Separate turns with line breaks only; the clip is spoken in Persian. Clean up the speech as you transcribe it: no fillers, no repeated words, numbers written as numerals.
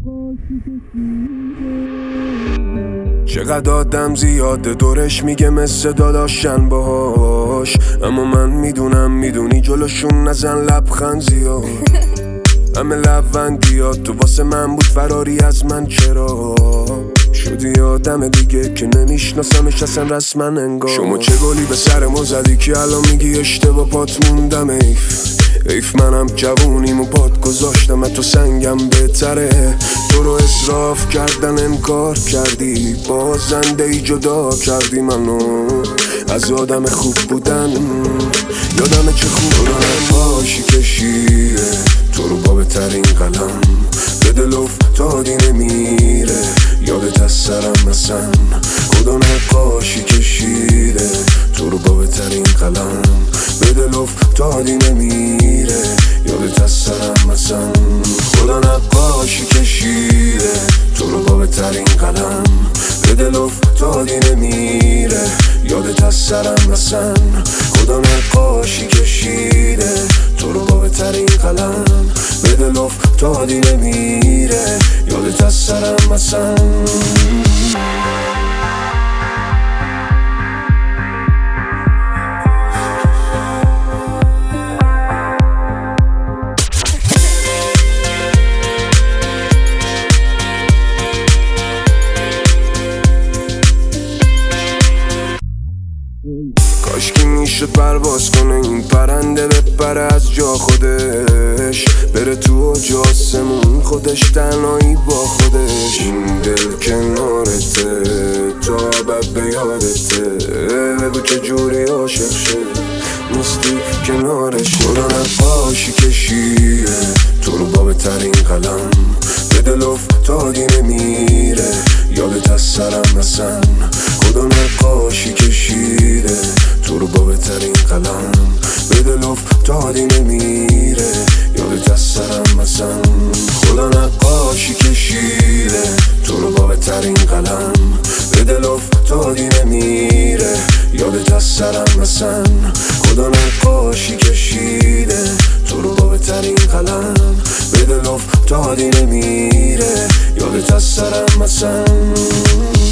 چقدر آدم زیاده دورش میگه مثل داداشن باهاش، اما من میدونم میدونی جلوشون نزن لبخند زیاد. همه لبندیات تو واسه من بود فراری از من، چرا شدی آدم دیگه که نمیشناسمش اصلا رسما انگار. شما چه گلی به سر ما زدی که الان میگی اشتباه پات موندم. ایف منم جوونیمو پات گذاشتم، تو سنگم بهتره. تو رو اصراف کردن انکار کردی، بازنده ای جدا کردی منو از آدم خوب بودن. یادم چه خوب باشی کشیه تو رو با بهترین قلم، به دل افتادی نمیره یادت از سرم مثلا. خدا نقاشی کشیده تو رو با بهترین قلم، به دل افتادی نمیره یادت از سرم مثلا. خدا نقاشی کشیده تو رو با بهترین قلم، به دل افتادی نمیره یادت از سرم مثلا. خدا نقاشی کشیده تو رو با بهترین قلم، به دل افتادی نمیره یادت از سرم مثلا. کاشکی میشد پرواز کنه این پرنده، بپره از جا خودش، بره تو اوج آسمون خودش تنهایی با خودش. این دل کنارته تا ابد به یادته، بگو چجوری عاشق شد نیستی کنارش. خدا نقاشی کشیه تو رو با بهترین قلم، به دل افتادی نمیره یادت از سرم مثلا. خدا نقاشی کشیده تو رو با بهترین قلم، به دل افتادی نمیره یادت از سرم مثلا. خدا نقاشی کشیده تو رو با بهترین قلم، به دل افتادی نمیره یادت از سرم مثلا. خدا نقاشی کشیده تو رو با بهترین قلم، به دل افتادی نمیره یادت از سرم مثلا.